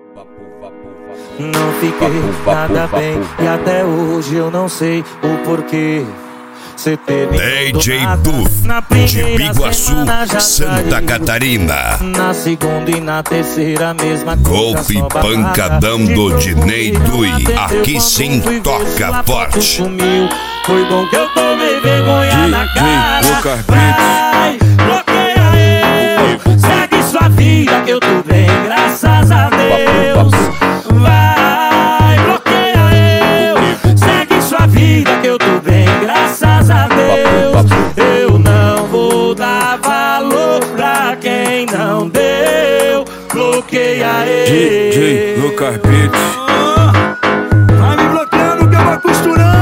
Não fiquei nada bem e até hoje eu não sei o porquê. Cê DJ Du, de Biguaçu, Santa Catarina. Na segunda e na terceira, mesma coisa. Golpe pancadão do Dinei Dui. Aqui sim toca forte. Foi bom que eu tomei vergonha na cara. Vai, bloqueia eu. Segue sua vida que eu tô bem, graças a Deus. Vai, bloqueia eu. Segue sua vida que eu tô bem, graças a Deus. Eu não vou dar valor pra quem não deu. Bloqueia ele. DJ Lucas Beats. Vai me bloqueando que eu vou costurando.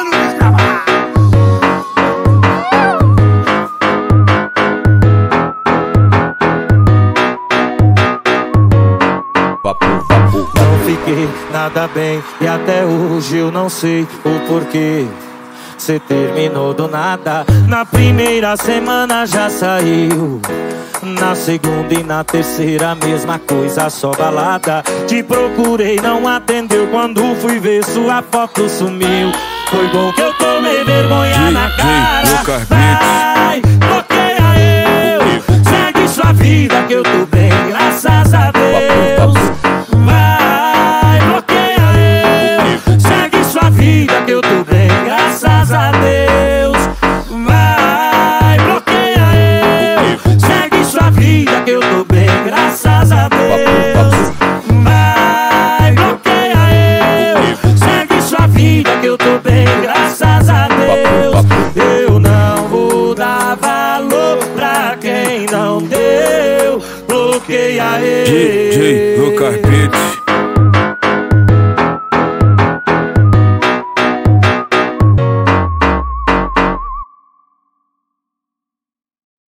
Não fiquei nada bem e até hoje eu não sei o porquê. Cê terminou do nada. Na primeira semana já saiu. Na segunda e na terceira, mesma coisa, só balada. Te procurei, não atendeu. Quando fui ver sua foto sumiu. Foi bom que eu tomei vergonha na cara. Vai, bloqueia eu. Segue sua vida que eu tô bem, graças a Deus. Vai, bloqueia eu. Segue sua vida que eu tô bem, graças a Deus. Vai, bloqueia eu. Segue sua vida que eu tô bem, graças a Deus. Vai, bloqueia eu. Segue sua vida que eu tô bem, graças a Deus. Eu não vou dar valor pra quem não deu. Bloqueia ele. DJ Lucas Beats.